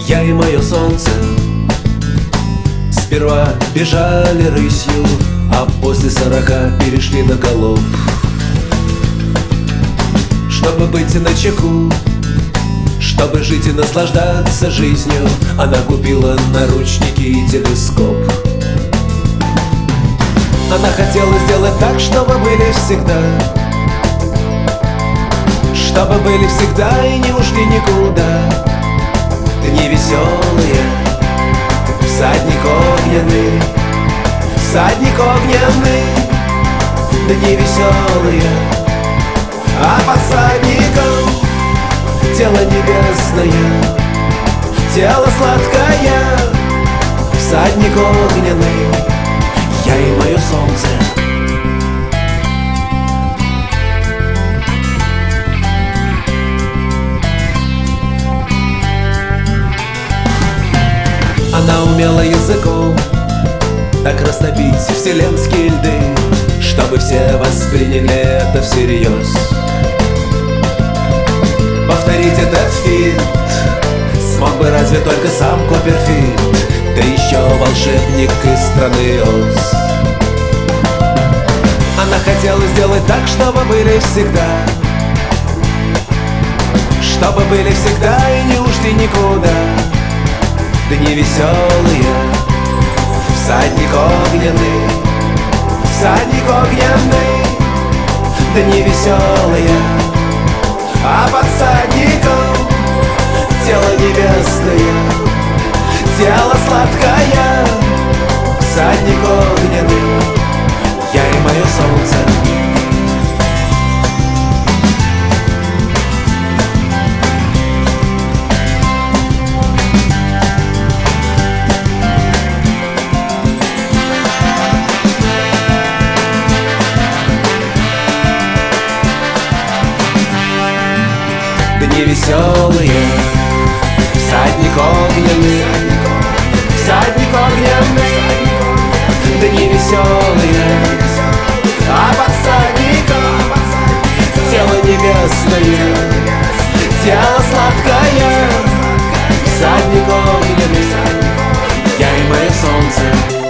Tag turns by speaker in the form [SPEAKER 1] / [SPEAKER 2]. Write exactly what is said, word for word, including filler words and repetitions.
[SPEAKER 1] Я и мое солнце сперва бежали рысью, а после сорока перешли на галоп. Чтобы быть начеку, чтобы жить и наслаждаться жизнью, она купила наручники и телескоп. Она хотела сделать так, чтобы были всегда, чтобы были всегда и не ушли никуда. Дни веселые, всадник огненный, всадник огненный. Дни веселые, а под всадником тело небесное, тело сладкое, всадник огненный, я и мое солнце. Она умела языком так растопить вселенские льды, чтобы все восприняли это всерьез. Повторить этот финт смог бы разве только сам Копперфильд, да еще волшебник из страны Оз. Она хотела сделать так, чтобы были всегда, чтобы были всегда и не ушли никуда. Дни веселые, всадник огненный, всадник огненный. Дни веселые, а под всадником тело небесное, тело сладкое, всадник огненный, я и мое солнце. Дни веселые, всадник огненный, всадник огненный. Дни веселые, а под всадником тело небесное, тело сладкое, всадник огненный, я и мое солнце.